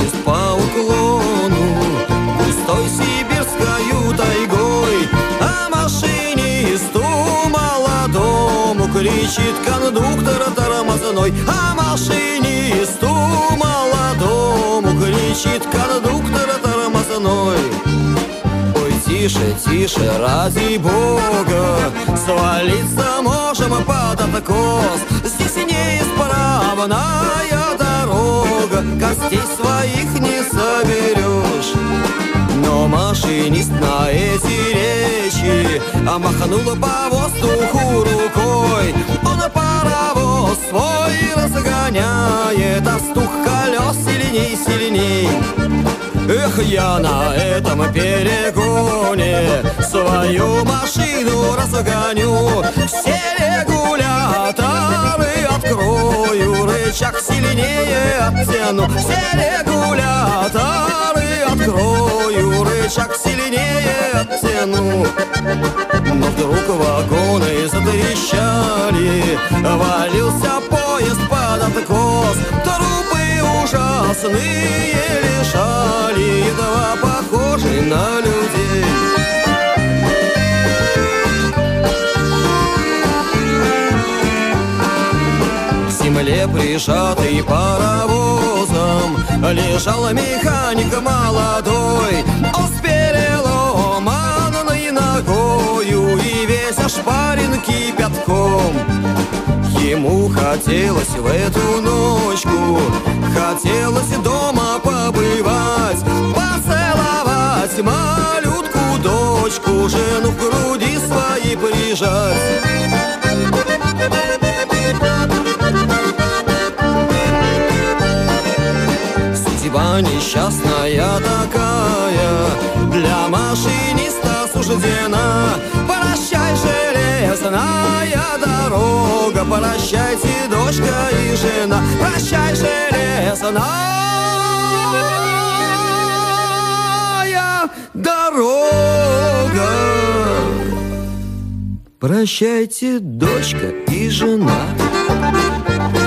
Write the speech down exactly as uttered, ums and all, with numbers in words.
поезд по уклону густой сибирскою тайгой, а машинисту молодому кричит кондуктор тормозной, а машинисту молодому кричит кондуктор тормозной. Ой, тише, тише, ради бога, свалиться можем под откос. Здесь неисправная дорога, костей своих не соберешь. Но машинист на эти речи махнул по воздуху рукой. Он паровоз свой разгоняет, а стук колес сильней, сильней. Эх, я на этом перегоне свою машину разгоню, все регуляторы открою, рычаг сильнее оттяну, все регуляторы открою, рычаг сильнее оттяну. Но вдруг вагоны затрещали, валился поезд под откос, трубы ужасные лежали, едва похожи на людей. К земле прижатый паровозом лежал механик молодой, он с переломанной ногою и весь ошпарен кипятком. Ему хотелось в эту ночку, хотелось дома побывать, поцеловать малютку дочку, жену в груди своей прижать. Судьба несчастная такая для машиниста суждена. Прощай, железная дорога, прощайте, дочка и жена. Прощай, железная дорога, прощайте, дочка и жена.